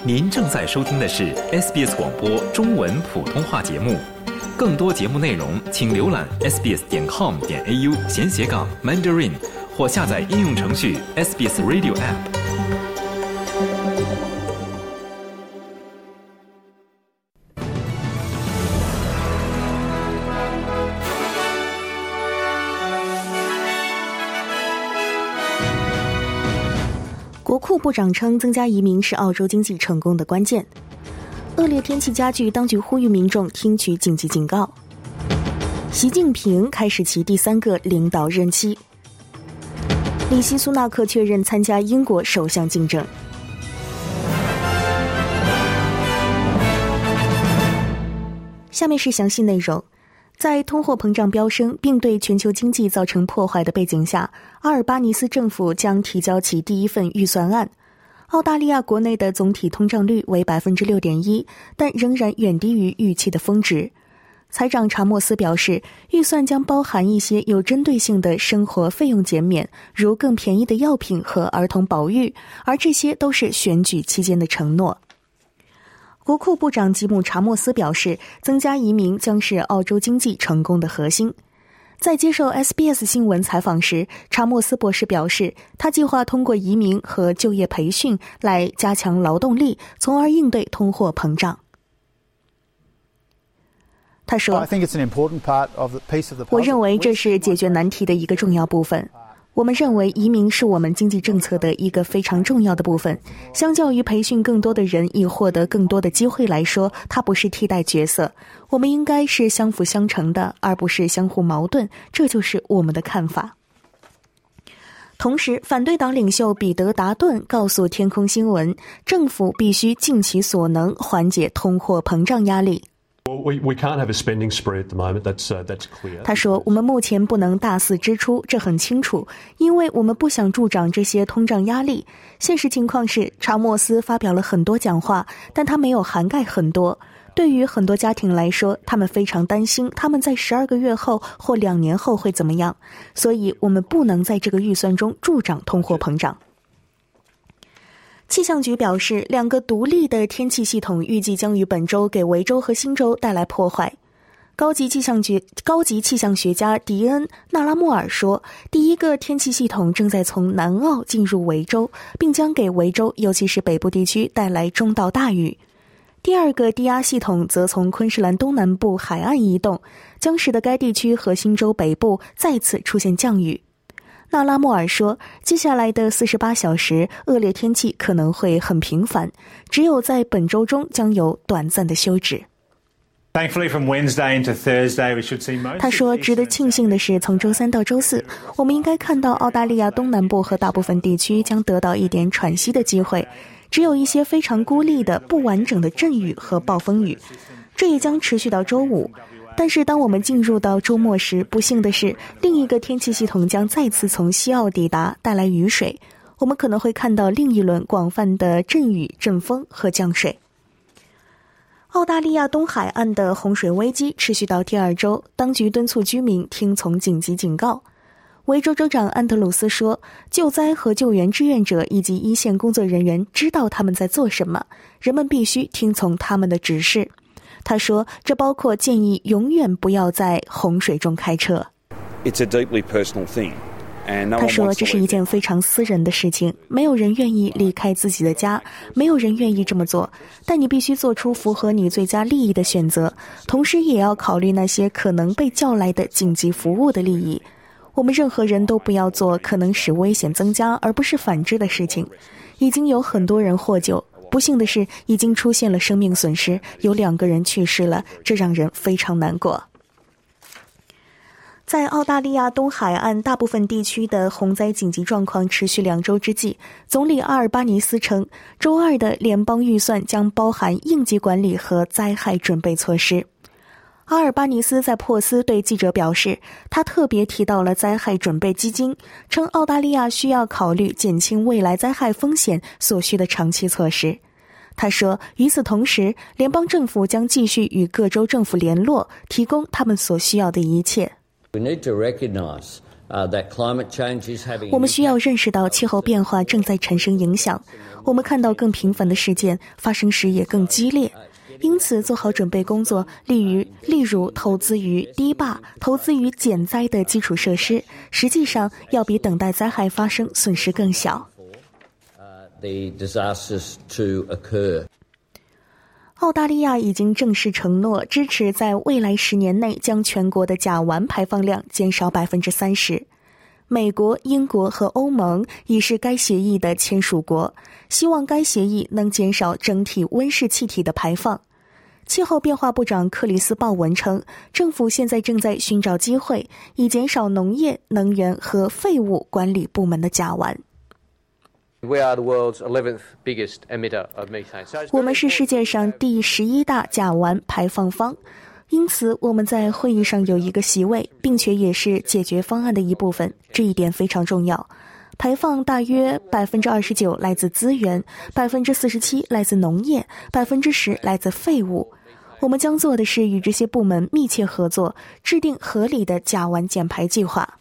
您正在收听的是 SBS 广播中文普通话节目。更多节目内容请浏览 sbs.com.au/Mandarin 或下载应用程序 SBS Radio App。 国库部长称，增加移民是澳洲经济成功的关键。恶劣天气加剧，当局呼吁民众听取紧急警告。习近平开始其第3个领导任期。里希·苏纳克确认参加英国首相竞争。下面是详细内容。在通货膨胀飙升并对全球经济造成破坏的背景下，阿尔巴尼斯政府将提交其第一份预算案。澳大利亚国内的总体通胀率为 6.1%， 但仍然远低于预期的峰值。财长查莫斯表示，预算将包含一些有针对性的生活费用减免，如更便宜的药品和儿童保育，而这些都是选举期间的承诺。国库部长吉姆·查莫斯表示，增加移民将是澳洲经济成功的核心。在接受 SBS 新闻采访时，查莫斯博士表示，他计划通过移民和就业培训来加强劳动力，从而应对通货膨胀。他说，我认为这是解决难题的一个重要部分。我们认为移民是我们经济政策的一个非常重要的部分，相较于培训更多的人以获得更多的机会来说，它不是替代角色，我们应该是相辅相成的，而不是相互矛盾，这就是我们的看法。同时，反对党领袖彼得·达顿告诉天空新闻，政府必须尽其所能缓解通货膨胀压力。他说，我们目前不能大肆支出，这很清楚，因为我们不想助长这些通胀压力。现实情况是，查莫斯发表了很多讲话，但他没有涵盖很多。对于很多家庭来说，他们非常担心他们在12个月后或2年后会怎么样，所以我们不能在这个预算中助长通货膨胀。气象局表示，2个独立的天气系统预计将于本周给维州和新州带来破坏。高级气象学家迪恩·纳拉莫尔说，第一个天气系统正在从南澳进入维州，并将给维州，尤其是北部地区带来中到大雨。第2个低压系统则从昆士兰东南部海岸移动，将使得该地区和新州北部再次出现降雨。纳拉莫尔说，接下来的48小时，恶劣天气可能会很频繁，只有在本周中将有短暂的休止。他说，值得庆幸的是，从周3到周4，我们应该看到澳大利亚东南部和大部分地区将得到一点喘息的机会，只有一些非常孤立的不完整的阵雨和暴风雨，这也将持续到周5。但是当我们进入到周末时，不幸的是，另一个天气系统将再次从西澳抵达，带来雨水。我们可能会看到另一轮广泛的阵雨、阵风和降水。澳大利亚东海岸的洪水危机持续到第2周，当局敦促居民听从紧急警告。维州州长安德鲁斯说，救灾和救援志愿者以及一线工作人员知道他们在做什么，人们必须听从他们的指示。他说，这包括建议永远不要在洪水中开车。他说，这是一件非常私人的事情，没有人愿意离开自己的家，没有人愿意这么做，但你必须做出符合你最佳利益的选择，同时也要考虑那些可能被叫来的紧急服务的利益。我们任何人都不要做可能使危险增加而不是反之的事情。已经有很多人获救，不幸的是，已经出现了生命损失，有2个人去世了，这让人非常难过。在澳大利亚东海岸大部分地区的洪灾紧急状况持续2周之际，总理阿尔巴尼斯称，周2的联邦预算将包含应急管理和灾害准备措施。阿尔巴尼斯在珀斯对记者表示，他特别提到了灾害准备基金，称澳大利亚需要考虑减轻未来灾害风险所需的长期措施。他说，与此同时，联邦政府将继续与各州政府联络，提供他们所需要的一切。 我们需要认识到气候变化正在产生影响，我们看到更频繁的事件发生时也更激烈，因此做好准备工作，例如投资于堤坝、投资于减灾的基础设施，实际上要比等待灾害发生损失更小。澳大利亚已经正式承诺支持在未来10年内将全国的甲烷排放量减少30%。美国、英国和欧盟已是该协议的签署国，希望该协议能减少整体温室气体的排放。气候变化部长克里斯鲍文称，政府现在正在寻找机会，以减少农业、能源和废物管理部门的甲烷。我们是世界上第11大甲烷排放方，因此我们在会议上有一个席位，并且也是解决方案的一部分，这一点非常重要。排放大约 29% 来自资源， 47% 来自农业， 10% 来自废物。我们将做的是与这些部门密切合作，制定合理的甲烷减排计划。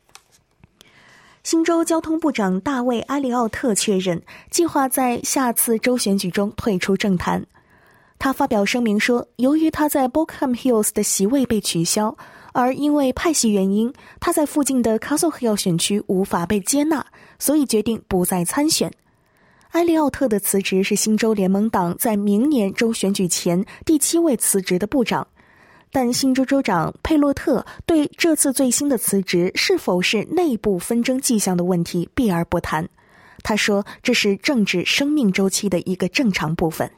新州交通部长大卫·埃利奥特确认，计划在下次州选举中退出政坛。他发表声明说，由于他在 Bokham Hills 的席位被取消，而因为派系原因，他在附近的 Castle Hill 选区无法被接纳，所以决定不再参选。埃利奥特的辞职是新州联盟党在明年州选举前第7位辞职的部长。但新州州长佩洛特对这次最新的辞职是否是内部纷争迹象的问题避而不谈。他说，这是政治生命周期的一个正常部分。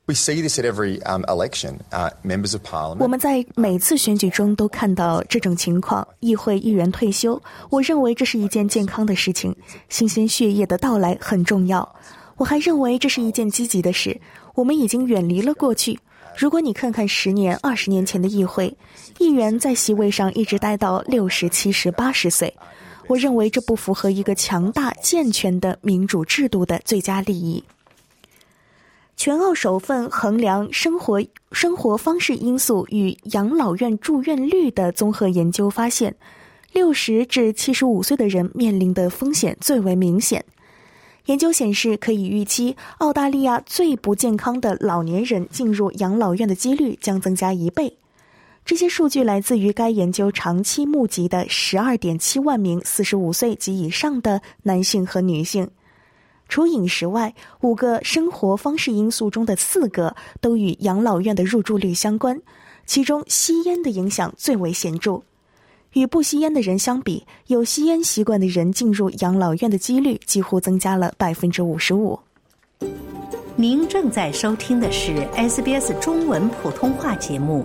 我们在每次选举中都看到这种情况，议会议员退休，我认为这是一件健康的事情，新鲜血液的到来很重要。我还认为这是一件积极的事，我们已经远离了过去。如果你看看10年、20年前的议会，议员在席位上一直待到60、70、80岁，我认为这不符合一个强大、健全的民主制度的最佳利益。全澳首份衡量生活方式因素与养老院住院率的综合研究发现，60至75岁的人面临的风险最为明显。研究显示，可以预期澳大利亚最不健康的老年人进入养老院的几率将增加1倍。这些数据来自于该研究长期募集的 12.7 万名45岁及以上的男性和女性。除饮食外，5个生活方式因素中的4个都与养老院的入住率相关，其中吸烟的影响最为显著。与不吸烟的人相比，有吸烟习惯的人进入养老院的几率几乎增加了 55%。 您正在收听的是 SBS 中文普通话节目。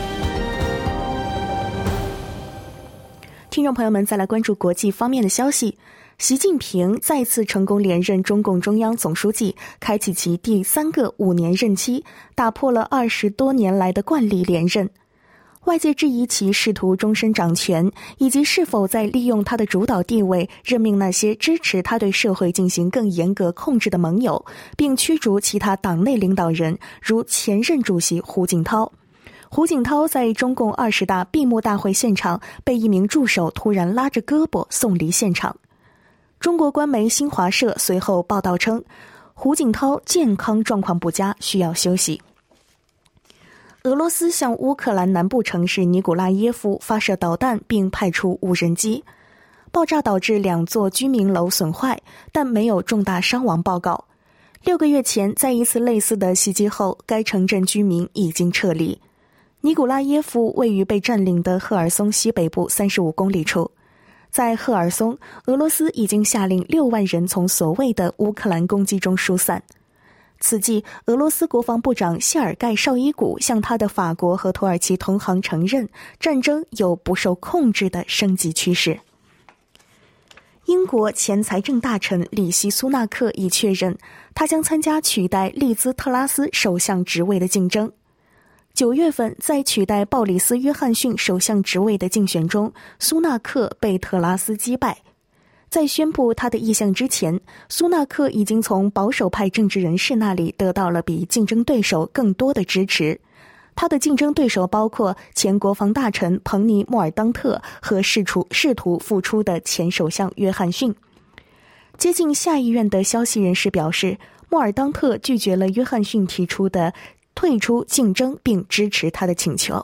听众朋友们，再来关注国际方面的消息。习近平再次成功连任中共中央总书记，开启其第3个5年任期，打破了20多年来的惯例连任。外界质疑其试图终身掌权，以及是否在利用他的主导地位任命那些支持他对社会进行更严格控制的盟友，并驱逐其他党内领导人，如前任主席胡锦涛。胡锦涛在中共20大闭幕大会现场被一名助手突然拉着胳膊送离现场。中国官媒新华社随后报道称，胡锦涛健康状况不佳，需要休息。俄罗斯向乌克兰南部城市尼古拉耶夫发射导弹，并派出无人机。爆炸导致2座居民楼损坏，但没有重大伤亡报告。6个月前，在一次类似的袭击后，该城镇居民已经撤离。尼古拉耶夫位于被占领的赫尔松西北部35公里处。在赫尔松，俄罗斯已经下令6万人从所谓的乌克兰攻击中疏散。此际，俄罗斯国防部长谢尔盖·绍伊古向他的法国和土耳其同行承认，战争有不受控制的升级趋势。英国前财政大臣里希·苏纳克已确认，他将参加取代利兹·特拉斯首相职位的竞争。9月份，在取代鲍里斯·约翰逊首相职位的竞选中，苏纳克被特拉斯击败。在宣布他的意向之前，苏纳克已经从保守派政治人士那里得到了比竞争对手更多的支持。 他的竞争对手包括前国防大臣彭尼·莫尔当特和试图复出的前首相约翰逊。接近下议院的消息人士表示，莫尔当特拒绝了约翰逊提出的退出竞争，并支持他的请求。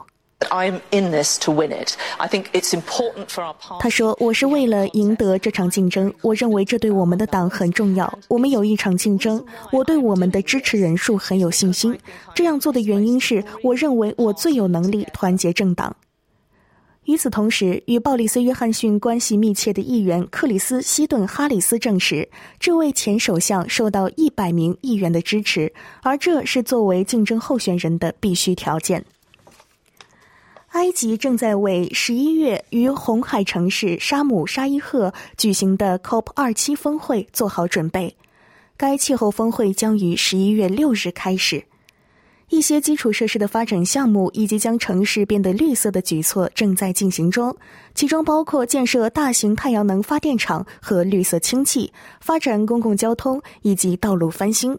他说，我是为了赢得这场竞争，我认为这对我们的党很重要。我们有一场竞争，我对我们的支持人数很有信心。这样做的原因是，我认为我最有能力团结政党。与此同时，与鲍里斯·约翰逊关系密切的议员克里斯·希顿·哈里斯证实，这位前首相受到100名议员的支持，而这是作为竞争候选人的必须条件。埃及正在为11月于红海城市沙姆沙伊赫举行的 COP27 峰会做好准备。该气候峰会将于11月6日开始。一些基础设施的发展项目以及将城市变得绿色的举措正在进行中，其中包括建设大型太阳能发电厂和绿色氢气，发展公共交通以及道路翻新。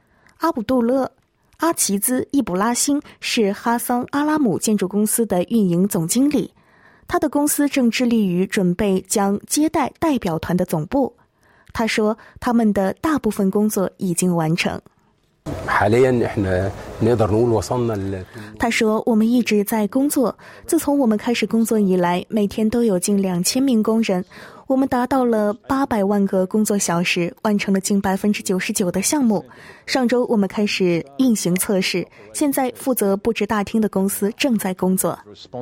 阿齐兹·伊卜拉欣是哈桑·阿拉姆建筑公司的运营总经理，他的公司正致力于准备将接待代表团的总部。他说，他们的大部分工作已经完成。他说，我们一直在工作，自从我们开始工作以来，每天都有近2000名工人，我们达到了800万个工作小时，完成了近99%的项目。上周我们开始运行测试，现在负责布置大厅的公司正在工作。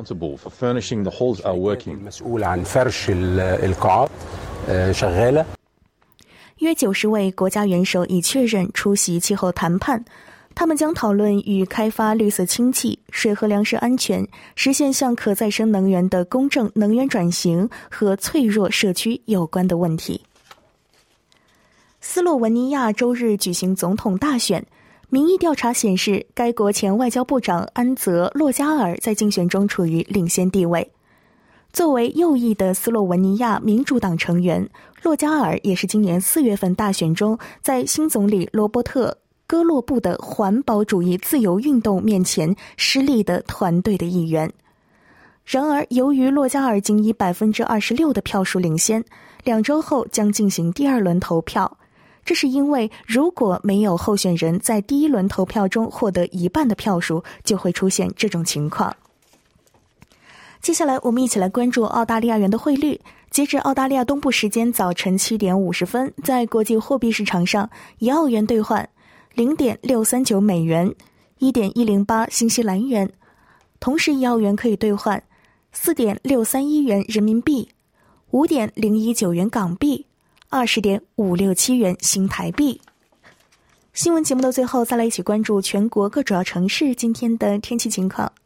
约90位国家元首已确认出席气候谈判，他们将讨论与开发绿色氢气、水和粮食安全、实现向可再生能源的公正能源转型和脆弱社区有关的问题。斯洛文尼亚周日举行总统大选，民意调查显示，该国前外交部长安泽·洛加尔在竞选中处于领先地位。作为右翼的斯洛文尼亚民主党成员，洛加尔也是今年4月份大选中在新总理罗伯特·戈洛布的环保主义自由运动面前失利的团队的一员。然而，由于洛加尔仅以26%的票数领先，2周后将进行第2轮投票。这是因为如果没有候选人在第1轮投票中获得1半的票数，就会出现这种情况。接下来我们一起来关注澳大利亚元的汇率。截至澳大利亚东部时间早晨7点50分，在国际货币市场上，1澳元兑换0.639美元，1.108新西兰元。同时1澳元可以兑换4.631元人民币，5.019元港币，20.567元新台币。新闻节目的最后，再来一起关注全国各主要城市今天的天气情况。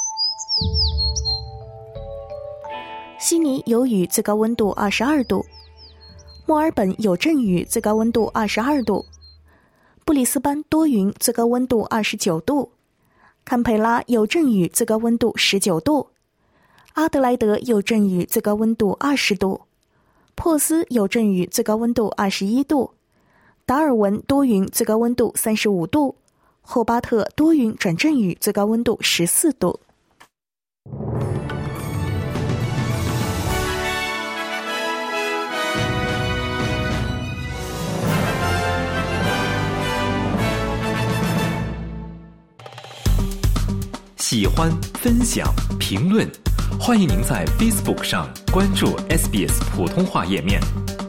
悉尼有雨，最高温度22度；墨尔本有阵雨，最高温度22度；布里斯班多云，最高温度29度；堪培拉有阵雨，最高温度19度；阿德莱德有阵雨，最高温度20度；珀斯有阵雨，最高温度21度；达尔文多云，最高温度35度；霍巴特多云转阵雨，最高温度14度。 喜欢、分享、评论，欢迎您在 Facebook 上关注 SBS 普通话页面。